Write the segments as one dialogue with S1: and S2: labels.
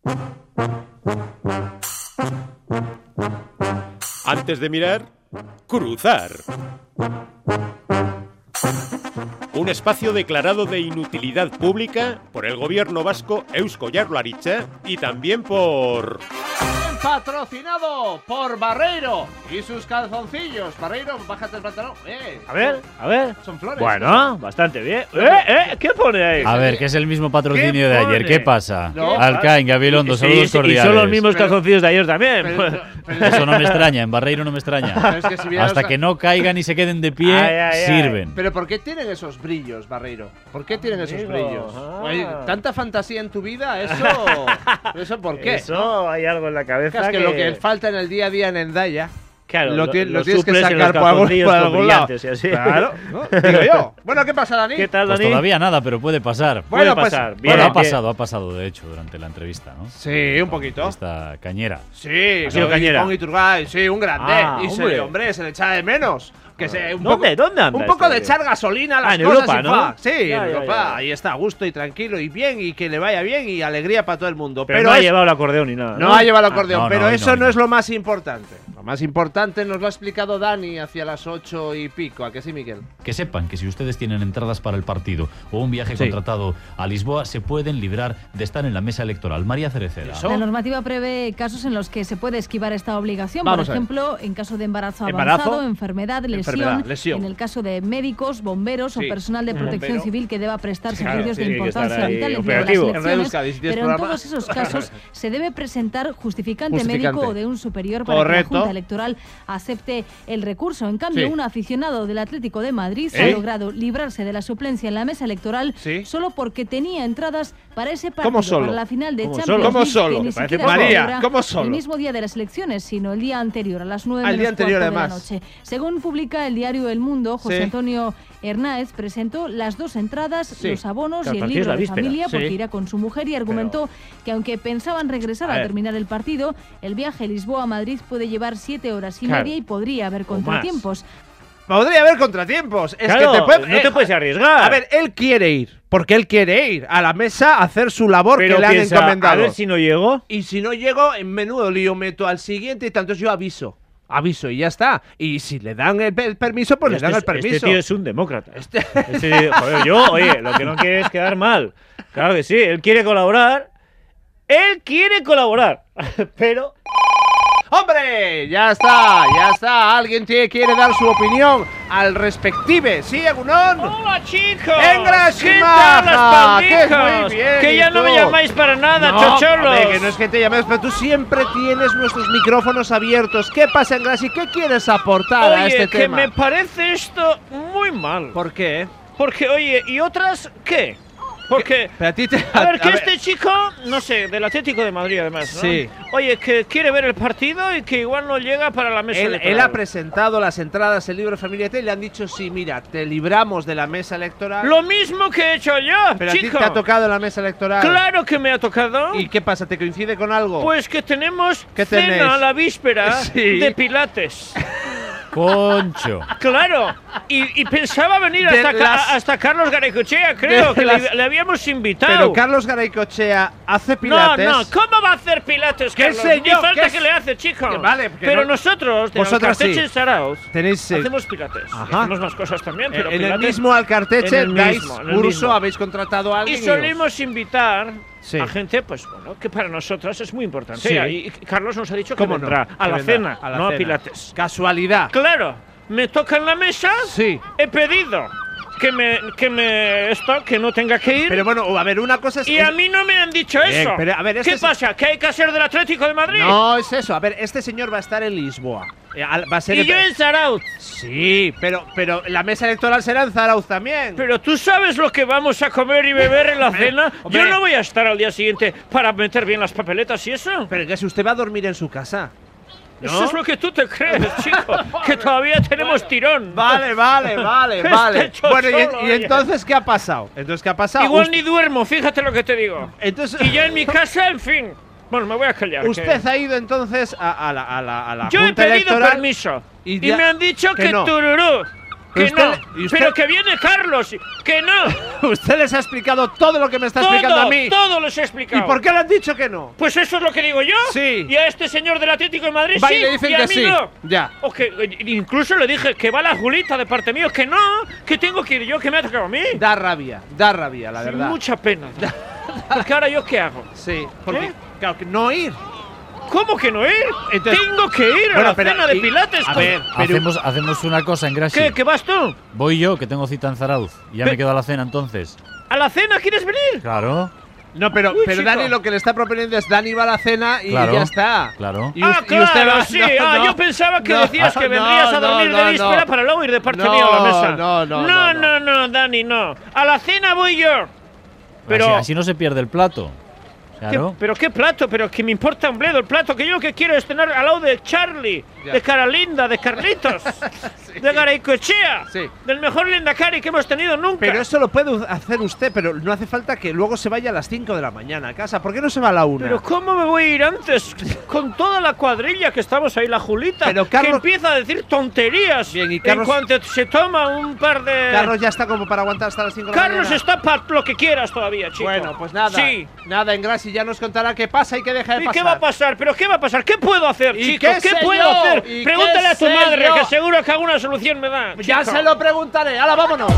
S1: Antes de mirar, cruzar. Un espacio declarado de inutilidad pública por el gobierno vasco Eusko Jaurlaritza y también por...
S2: Patrocinado por Barreiro y sus calzoncillos. Barreiro, bájate el pantalón.
S3: A ver.
S2: Son flores.
S3: Bueno, bastante bien. ¿Qué pone ahí?
S4: A ver, que es el mismo patrocinio de ayer. ¿Qué pasa?
S2: No,
S4: Alcaín, Gabilondo, saludos cordiales.
S3: Y son los mismos calzoncillos de ayer también.
S4: Eso no me extraña, en Barreiro no me extraña.
S2: Es que si vieras-
S4: Hasta que no caigan y se queden de pie,
S3: Ay.
S4: sirven.
S2: Pero ¿por qué tienen esos brillos, Barreiro? ¿Por qué tienen esos
S3: Amigo,
S2: brillos? Oye, ¿tanta fantasía en tu vida? ¿Eso por qué?
S3: Eso, hay algo en la cabeza
S2: Es que lo que falta en el día a día en Endaya,
S3: Claro,
S2: lo tienes que
S3: suples en
S2: sacar
S3: los
S2: por algún lado.
S3: brillantes y así.
S2: Claro, ¿no? Digo yo. Bueno, ¿qué pasa, Dani?
S3: ¿Qué tal,
S4: Pues
S3: Dani?
S4: todavía nada, pero puede pasar.
S2: Bueno,
S3: Puede
S2: pues,
S3: pasar.
S4: Bueno,
S3: Bien,
S4: ha pasado de hecho durante la entrevista, ¿no?
S2: Sí, un poquito.
S4: Esta cañera.
S2: Sí,
S3: Ha sido cañera.
S2: Con Iturgaiz, sí, un grande.
S3: Ah,
S2: y
S3: hombre.
S2: se le echa de menos. Que se, un
S3: ¿Dónde?
S2: poco,
S3: ¿Dónde anda
S2: Un poco
S3: este
S2: de
S3: tío?
S2: echar gasolina a las
S3: en
S2: cosas
S3: Europa,
S2: y
S3: ¿no?
S2: fa. Sí,
S3: Ya,
S2: en
S3: ya,
S2: Europa.
S3: ya.
S2: Ahí está, a gusto y tranquilo y bien, y que le vaya bien y alegría para todo el mundo.
S3: Pero no ha
S2: es-
S3: llevado el acordeón ni nada.
S2: No ha llevado el acordeón,
S4: no,
S2: pero
S4: no,
S2: eso
S4: no.
S2: no es lo más importante. Lo más importante nos lo ha explicado Dani hacia las 8 y pico. ¿A que sí, Miguel?
S4: Que sepan que si ustedes tienen entradas para el partido o un viaje
S3: Sí.
S4: contratado a Lisboa, se pueden librar de estar en la mesa electoral. María Cereceda.
S2: Eso.
S5: La normativa prevé casos en los que se puede esquivar esta obligación.
S2: Vamos a
S5: Por
S2: ver.
S5: ejemplo, en caso de embarazo
S2: Embarazo,
S5: avanzado, enfermedad,
S2: lesión.
S5: En el caso de médicos, bomberos
S2: Sí.
S5: o personal de protección
S2: Bombero.
S5: civil que deba prestar
S3: Claro,
S5: servicios de
S3: tiene que estar
S5: importancia
S3: ahí
S5: vital en
S3: operativo.
S5: las
S2: En Radio
S5: elecciones.
S2: Euskadi, si tienes
S5: Pero en
S2: programa.
S5: todos esos casos se debe presentar justificante
S2: Justificante.
S5: médico o de un superior para que
S2: Correcto.
S5: la Junta Electoral acepte el recurso. En cambio,
S2: Sí.
S5: un aficionado del Atlético de Madrid se ha logrado librarse de la suplencia en la mesa electoral
S2: Sí.
S5: solo porque tenía entradas para ese partido,
S2: ¿Cómo solo?
S5: para la final de
S3: ¿Cómo
S5: Champions
S3: solo?
S2: ¿Cómo
S5: League,
S2: solo?
S5: que
S2: Me
S5: ni
S3: parece
S5: siquiera
S3: poco.
S5: se
S2: María,
S5: celebra
S2: ¿cómo solo?
S5: el mismo día de las elecciones, sino el día anterior, a las 9
S2: Al día
S5: menos
S2: anterior,
S5: cuarto de la
S2: además.
S5: noche. Según publica el diario El Mundo, José
S2: Sí.
S5: Antonio Hernáez presentó las dos entradas,
S2: Sí.
S5: los abonos
S3: Que el
S5: y el
S3: partido es
S5: libro
S3: la
S5: de
S3: víspera.
S5: familia, porque
S2: Sí.
S5: irá con su mujer, y argumentó que aunque pensaban regresar
S3: A
S5: a
S3: ver.
S5: terminar el partido, el viaje Lisboa-Madrid puede llevar 7 horas y
S3: Claro.
S5: media y podría haber
S3: más.
S5: contratiempos.
S2: Podría haber contratiempos. Es
S3: Claro,
S2: que te puede,
S3: no te puedes arriesgar.
S2: A ver, él quiere ir. Porque él quiere ir a la mesa a hacer su labor
S3: pero
S2: que le han
S3: piensa,
S2: encomendado.
S3: a ver si no llego.
S2: Y si no llego, en menudo lío meto al siguiente y tanto yo aviso. Aviso y ya está. Y si le dan el permiso, pues le dan el permiso.
S3: Este tío es un demócrata. Este tío, joder, oye, lo que no quiere es quedar mal. Claro que sí, él quiere colaborar. Él quiere colaborar. Pero
S2: ¡Hombre! Ya está. Alguien quiere dar su opinión al respective. ¿Sí, Agunón?
S3: ¡hola, chicos!
S2: ¡Engras y
S3: ¿Qué
S2: maja!
S3: tal las
S2: ¡Qué
S3: pandijas?
S2: muy bien!
S3: Que
S2: ¿Y
S3: ya no me
S2: tú?
S3: llamáis para nada,
S2: No,
S3: chocholos.
S2: hombre, que no es que te llames, pero tú siempre tienes nuestros micrófonos abiertos. ¿Qué pasa, Engras? ¿Y qué quieres aportar a
S3: Oye,
S2: este
S3: que
S2: tema?
S3: me parece esto muy mal.
S2: ¿Por qué?
S3: Porque, oye, ¿y otras qué? Porque...
S2: Pero a ti te...
S3: A ver, que
S2: ver,
S3: este chico, no sé, del Atlético de Madrid además, ¿no?
S2: Sí.
S3: Oye, que quiere ver el partido y que igual no llega para la mesa
S2: Él
S3: electoral.
S2: ha presentado las entradas, el libro de familia y le han dicho, sí, mira, te libramos de la mesa electoral.
S3: Lo mismo que he hecho yo,
S2: Pero a ti
S3: chico.
S2: te ha tocado la mesa electoral.
S3: Claro que me ha tocado.
S2: ¿Y qué pasa? ¿Te coincide con algo?
S3: Pues que tenemos
S2: ¿Qué
S3: cena
S2: tenéis?
S3: a la víspera
S2: Sí.
S3: de Pilates.
S4: Concho.
S3: Claro. Y pensaba venir
S2: De
S3: hasta Carlos Garaycochea, creo,
S2: de
S3: que
S2: las-
S3: le habíamos invitado.
S2: Pero Carlos Garaycochea hace pilates.
S3: No, ¿cómo va a hacer pilates,
S2: ¿Qué
S3: Carlos?
S2: sé
S3: Ni
S2: yo?
S3: falta
S2: ¿Qué
S3: que
S2: es?
S3: le hace, chico.
S2: Que vale, que
S3: pero
S2: no-
S3: nosotros, de
S2: Vosotras
S3: Alcarteche
S2: sí.
S3: y Sarauz,
S2: Tenéis
S3: hacemos pilates.
S2: Ajá.
S3: Hacemos más cosas también, pero
S2: en el
S3: pilates.
S2: mismo Alcarteche
S3: en el
S2: dais
S3: mismo, en el
S2: curso,
S3: mismo.
S2: habéis contratado a
S3: Y
S2: alguien.
S3: solimos invitar
S2: Sí.
S3: a gente, pues bueno, que para nosotras es muy importante.
S2: Sí.
S3: Y Carlos nos ha dicho que
S2: ¿Cómo no?
S3: vendrá a
S2: Que
S3: la
S2: vendrá
S3: cena,
S2: a la
S3: no a
S2: cena.
S3: pilates.
S2: Casualidad.
S3: Claro, me toca en la mesa.
S2: Sí.
S3: He pedido que no tenga que ir.
S2: Pero bueno, a ver, una cosa es...
S3: y a mí no me han dicho
S2: Bien,
S3: eso.
S2: pero, a ver, este
S3: ¿Qué
S2: es-
S3: pasa? ¿Que hay que ser del Atlético de Madrid?
S2: No es eso. A ver, este señor va a estar en Lisboa. Va a ser
S3: Y yo en Zarauz.
S2: Sí, pero la mesa electoral será en Zarauz también.
S3: Pero tú sabes lo que vamos a comer y beber en la cena.
S2: hombre.
S3: Yo no voy a estar al día siguiente para meter bien las papeletas y eso.
S2: Pero que si usted va a dormir en su casa. ¿No?
S3: Eso es lo que tú te crees, chico. Que todavía tenemos tirón.
S2: Vale.
S3: Este chocholo,
S2: Bueno, y
S3: oye.
S2: entonces, ¿qué ha pasado? Entonces, ¿qué ha pasado?
S3: Igual ni duermo, fíjate lo que te digo.
S2: Entonces,
S3: Y ya en mi casa, en fin. Bueno, me voy a callar.
S2: usted
S3: que-
S2: ha ido entonces a la
S3: Yo he
S2: Junta
S3: pedido
S2: Electoral
S3: permiso.
S2: y
S3: Y
S2: ya-
S3: me han dicho
S2: que
S3: que
S2: no.
S3: tururú. Que
S2: Usted-
S3: no.
S2: ¿y usted-
S3: Pero que viene Carlos. Que no.
S2: Usted les ha explicado todo lo que me está explicando a mí.
S3: Todo les he
S2: ¿Y
S3: explicado.
S2: por qué le han dicho que no?
S3: Pues eso es lo que digo yo.
S2: Sí.
S3: Y a este señor del Atlético de Madrid
S2: Va,
S3: sí.
S2: y le dicen
S3: y a
S2: que
S3: mí
S2: sí.
S3: no.
S2: Ya.
S3: O que incluso le dije que va la Julita de parte mío. Que no. Que tengo que ir yo. Que me ha tocado a mí.
S2: Da rabia, la
S3: Sí,
S2: verdad.
S3: mucha pena. Porque ahora yo qué hago.
S2: Sí, porque
S3: ¿Eh?
S2: claro, que no ir.
S3: ¿Cómo que no ir?
S2: Entonces-
S3: Tengo que ir a
S2: Bueno,
S3: la
S2: pero,
S3: cena de
S2: y-
S3: Pilates.
S2: a ver, pero-
S4: Hacemos una cosa en Gracia.
S3: ¿Qué? ¿Que vas tú?
S4: Voy yo, que tengo cita en Zarauz. Y ya
S3: Pe-
S4: me quedo a la cena entonces.
S3: ¿A la cena quieres venir?
S4: Claro,
S2: No, pero
S3: Uy, chico.
S2: Dani lo que le está proponiendo es Dani va a la cena y
S4: Claro,
S2: ya está.
S4: claro.
S2: Y
S3: Ah,
S2: us- y usted
S3: claro,
S2: va-
S3: sí.
S2: no, no,
S3: yo pensaba que
S2: no,
S3: decías que
S2: no,
S3: vendrías a dormir
S2: no,
S3: de
S2: no.
S3: víspera para luego ir de parte
S2: No,
S3: mía a la mesa.
S2: no,
S3: Dani, no. A la cena voy yo. Pero,
S4: Así no se pierde el plato. Claro.
S3: pero qué plato, pero que me importa un bledo el plato, que yo lo que quiero es cenar al lado de Charlie,
S2: Ya.
S3: de Caralinda, de Carlitos, de Garaycoechea,
S2: Sí.
S3: del mejor Lendakari que hemos tenido nunca.
S2: Pero eso lo puede hacer usted, pero no hace falta que luego se vaya a las 5 de la mañana a casa. ¿Por qué no se va a la 1?
S3: Pero ¿cómo me voy a ir antes? Con toda la cuadrilla que estamos ahí, la Julita,
S2: Pero
S3: que
S2: Carlos-
S3: empieza a decir tonterías.
S2: Bien, y Carlos-
S3: En cuanto se toma un par de...
S2: Carlos ya está como para aguantar hasta las 5 de la
S3: Carlos
S2: mañana.
S3: está para lo que quieras todavía, chico.
S2: Bueno, pues nada.
S3: Sí.
S2: Nada, en Graci ya nos contará qué pasa y qué deja de
S3: ¿Y
S2: pasar.
S3: qué va a pasar? ¿Pero qué va a pasar? ¿Qué puedo hacer,
S2: ¿Y
S3: chico?
S2: qué
S3: ¿Qué
S2: sé
S3: puedo
S2: yo?
S3: hacer?
S2: ¿Y
S3: Pregúntale
S2: qué
S3: a tu
S2: sé
S3: madre,
S2: yo?
S3: que seguro que alguna solución me da.
S2: Ya
S3: chico.
S2: se lo preguntaré. ¡Hala, vámonos!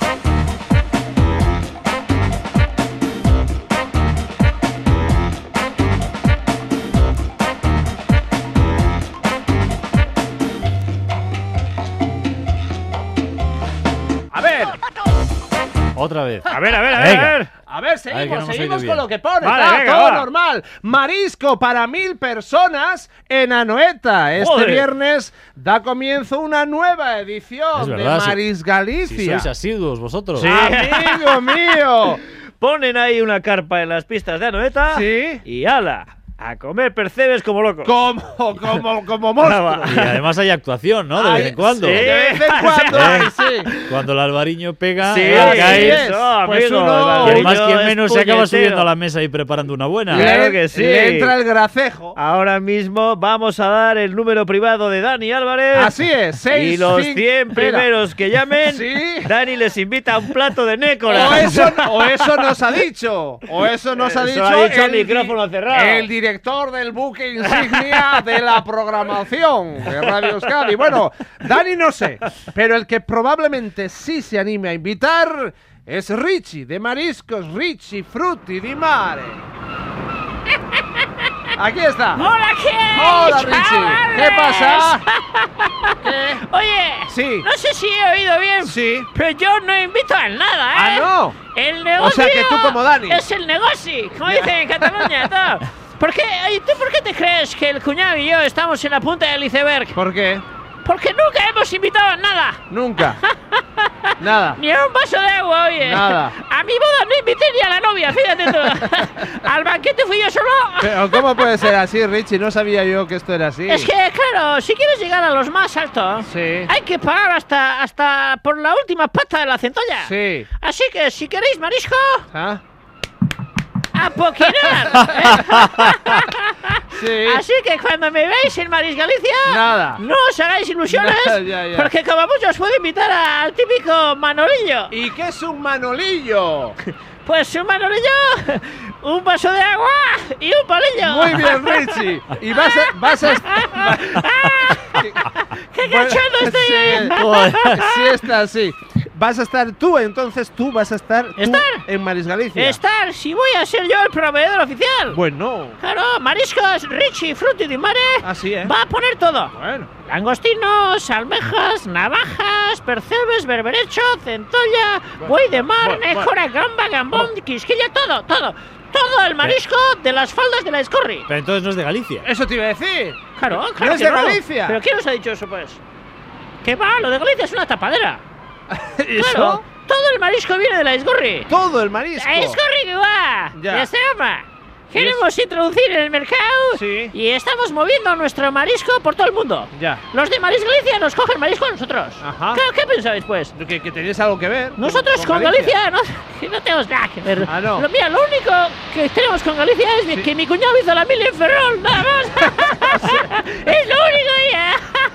S2: A ver,
S4: Otra vez.
S3: A ver,
S4: Venga.
S2: a ver,
S4: que
S2: seguimos,
S4: no hemos
S2: seguimos
S4: oído
S2: con
S4: bien.
S2: lo que pone.
S3: Vale,
S2: Está
S3: venga,
S2: todo
S3: va.
S2: normal. Marisco para 1000 personas en Anoeta. Este
S3: Joder.
S2: viernes da comienzo una nueva edición
S4: Es verdad,
S2: de
S4: sí.
S2: Maris Galicia.
S4: Si sois asiduos vosotros.
S3: Sí.
S2: Amigo mío.
S3: Ponen ahí una carpa en las pistas de Anoeta.
S2: Sí.
S3: Y ala, a comer percebes como locos.
S2: Como monstruo.
S4: Y además hay actuación, ¿no? De
S2: Ay,
S4: vez en cuando.
S2: sí, de vez en cuando,
S4: Sí.
S2: ay, sí.
S4: Cuando el albariño pega,
S3: Sí,
S2: Así
S3: eso,
S2: es. Pues
S3: amigo,
S2: uno-
S3: el
S4: quien más,
S3: albariño
S4: quien
S3: es
S4: menos se acaba
S3: puñetero.
S4: subiendo a la mesa y preparando una buena.
S3: Claro
S2: Le-
S3: que sí.
S2: Le entra el gracejo.
S3: Ahora mismo vamos a dar el número privado de Dani Álvarez.
S2: Así es, 6.
S3: Y los 100 primeros que llamen,
S2: Sí.
S3: Dani les invita a un plato de nécora.
S2: O eso nos ha dicho. O eso nos ha
S3: Eso
S2: dicho.
S3: ha dicho el
S2: di-
S3: micrófono cerrado.
S2: El director del buque insignia de la programación de Radio Euskadi. Bueno, Dani no sé, pero el que probablemente sí se anime a invitar es Richie, de Mariscos Richie Frutti di Mare. Aquí está.
S6: ¡Hola, ¿qué?
S2: Hola, Richie. ¿Qué pasa? ¿Qué?
S6: Oye,
S2: Sí.
S6: no sé si he oído bien,
S2: Sí.
S6: pero yo no invito a nada, ¿eh?
S2: Ah, no.
S6: El negocio
S2: O sea que tú como Dani.
S6: es el negocio, como dicen en Cataluña, todo. ¿Por qué, oye, ¿tú por qué te crees que el cuñado y yo estamos en la punta del iceberg?
S2: ¿Por qué?
S6: Porque nunca hemos invitado a nada.
S2: Nunca. Nada.
S6: Ni a un vaso de agua, oye.
S2: Nada.
S6: A mi boda no invité ni a la novia, fíjate tú. Al banquete fui yo solo.
S2: Pero ¿cómo puede ser así, Richie? No sabía yo que esto era así.
S6: Es que, claro, si quieres llegar a los más altos,
S2: Sí.
S6: hay que pagar hasta por la última pata de la centolla.
S2: Sí.
S6: Así que, si queréis marisco,
S2: ¿Ah?
S6: a poquinar.
S2: Sí.
S6: Así que cuando me veis en Maris Galicia,
S2: Nada.
S6: no os hagáis ilusiones,
S2: Ya.
S6: porque como mucho os puedo invitar al típico Manolillo.
S2: ¿Y qué es un manolillo?
S6: Pues un Manolillo, un vaso de agua y un palillo.
S2: Muy bien, Richie. Y vas a
S6: ¡Qué cachondo estoy!
S2: Sí, está así. Vas a estar tú, entonces tú vas a estar tú
S6: ¿Estar?
S2: en Maris Galicia.
S6: Estar, si voy a ser yo el proveedor oficial.
S2: Bueno.
S6: Claro, mariscos, Richie, Frutti di Mare.
S2: Así, ¿eh?
S6: Va a poner todo.
S2: Bueno.
S6: Langostinos, almejas, navajas, percebes, berberecho, centolla, buey de mar,
S2: bueno,
S6: nécora, gamba, gambón, quisquilla, todo. Todo el marisco de las faldas de la Escorri.
S4: Pero entonces no es de Galicia.
S2: Eso te iba a decir.
S6: Claro
S2: ¿No es
S6: que
S2: de Galicia?
S6: ¿Pero quién os ha dicho eso, pues? ¿Qué va? Lo de Galicia es una tapadera.
S2: ¿Eso?
S6: Claro, todo el marisco viene de la Escorri.
S2: Todo el marisco.
S6: ¡La Escorri que va!
S2: Ya.
S6: ¡Ya se llama! Queremos introducir en el mercado
S2: Sí.
S6: y estamos moviendo nuestro marisco por todo el mundo.
S2: Ya.
S6: Los de Maris Galicia nos cogen marisco a nosotros.
S2: Ajá.
S6: ¿Qué pensáis, pues?
S2: Que tenéis algo que ver.
S6: Nosotros con Galicia no, que no tenemos nada que ver.
S2: Ah, no.
S6: Mira, lo único que tenemos con Galicia es que mi cuñado hizo la mili en Ferrol, nada más. Es lo único, ya.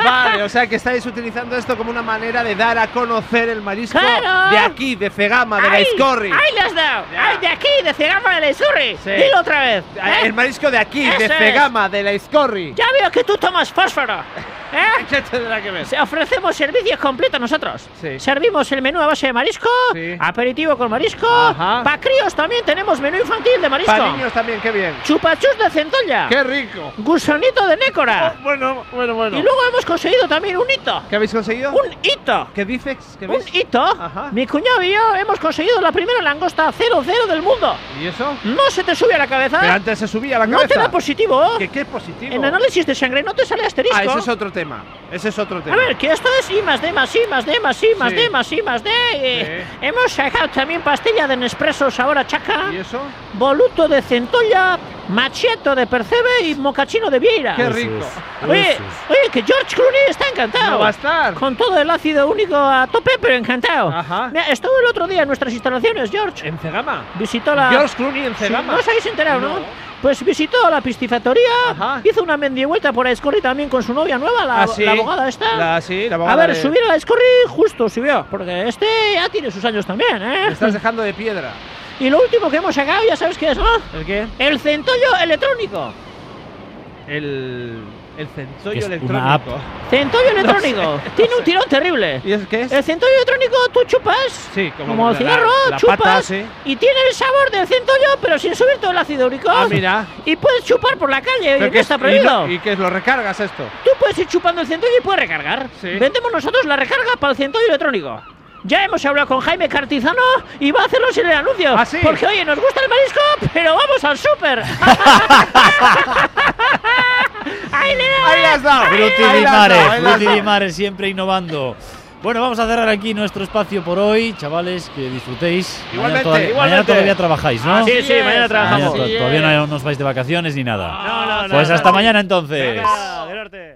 S2: Vale, o sea que estáis utilizando esto como una manera de dar a conocer el marisco
S6: ¡Claro!
S2: de aquí, de Cegama, de la
S6: ¡Ay!
S2: Iscorri.
S6: ¡Ahí le has dado!
S2: Ya.
S6: ¡Ay, de aquí, de Cegama de la Isurri!
S2: Sí.
S6: Dilo otra vez.
S2: El marisco de aquí, de
S6: Eso es.
S2: Cegama, de la Iscorri.
S6: Ya veo que tú tomas fósforo. ¿Eh?
S2: ¿Qué tendrá que ver?
S6: Ofrecemos servicio completo nosotros.
S2: Sí.
S6: Servimos el menú a base de marisco,
S2: Sí.
S6: aperitivo con marisco.
S2: Ajá.
S6: Para críos también tenemos menú infantil de marisco.
S2: Para niños también, qué bien.
S6: Chupachus de centolla.
S2: ¡Qué rico!
S6: Gusonito de nécora.
S2: Bueno.
S6: Y luego hemos conseguido también un hito.
S2: ¿Qué habéis conseguido?
S6: ¡Un hito!
S2: ¿Qué dices? ¿Qué
S6: ¡Un
S2: ves?
S6: hito!
S2: Ajá.
S6: Mi cuñado y yo hemos conseguido la primera langosta 00 del mundo.
S2: ¿Y eso?
S6: ¿No se te sube a la cabeza?
S2: Pero antes se subía a la
S6: ¿No
S2: cabeza.
S6: te da positivo?
S2: ¿Qué positivo?
S6: En análisis de sangre no te sale asterisco.
S2: Ah, ese es otro tema. Ese es otro tema.
S6: A ver, que esto es I más D más I más D más I más
S2: Sí.
S6: D más I más D. Hemos sacado también pastilla de Nespresso sabor a chaca,
S2: ¿Y eso?
S6: voluto de centolla, macheto de percebe y mocachino de vieira.
S2: ¡Qué rico!
S6: Oye, que George Clooney está encantado.
S2: No va a estar.
S6: Con todo el ácido único a tope, pero encantado.
S2: Ajá.
S6: Mira, estuvo el otro día en nuestras instalaciones, George.
S2: ¿En Cegama?
S6: Visitó la...
S2: George Clooney en
S6: Sí,
S2: Cegama.
S6: no os habéis enterado, ¿no?
S2: No.
S6: Pues visitó la piscifactoría,
S2: Ajá.
S6: hizo una mendivuelta por Aizcorri también con su novia nueva, la,
S2: sí.
S6: la abogada esta.
S2: La abogada
S6: A ver,
S2: de-
S6: subir a la Aizcorri justo subió, porque este ya tiene sus años también, ¿eh?
S2: Me estás dejando de piedra.
S6: Y lo último que hemos sacado, ya sabes qué es, ¿no?
S2: ¿El qué?
S6: El centollo electrónico.
S2: El centollo
S4: Es una
S2: electrónico.
S6: Centollo electrónico. Tiene un tirón terrible.
S2: ¿Y es qué es?
S6: El centollo electrónico tú chupas,
S2: Sí,
S6: como el
S2: la-
S6: cigarro,
S2: la
S6: chupas,
S2: pata, sí.
S6: y tiene el sabor del centollo, pero sin subir todo el ácido úrico.
S2: Ah, mira.
S6: Y puedes chupar por la calle,
S2: Pero
S6: y
S2: que
S6: no está
S2: es-
S6: prohibido.
S2: ¿Y qué es? ¿Lo recargas esto?
S6: Tú puedes ir chupando el centollo y puedes recargar.
S2: Sí.
S6: Vendemos nosotros la recarga para el centollo electrónico. Ya hemos hablado con Jaime Cartizano y va a hacerlo sin el anuncio.
S2: ¿Ah, sí?
S6: Porque, oye, nos gusta el marisco, pero vamos al súper. ¡Ahí le da!
S2: ¡Ahí le has dado!
S4: Frutti
S2: Ahí
S4: di
S2: le has
S4: mare,
S2: dado, ahí le has
S4: Frutti di
S2: dado.
S4: mare, siempre innovando. Bueno, vamos a cerrar aquí nuestro espacio por hoy, chavales, que disfrutéis.
S2: Igualmente,
S4: Mañana
S2: igualmente.
S4: todavía trabajáis, ¿no?
S6: Sí, sí, mañana
S2: es,
S6: trabajamos.
S2: así
S4: Todavía
S2: es.
S4: no os vais de vacaciones ni nada.
S3: No,
S4: Pues hasta mañana entonces.
S3: Venga, Gerarte.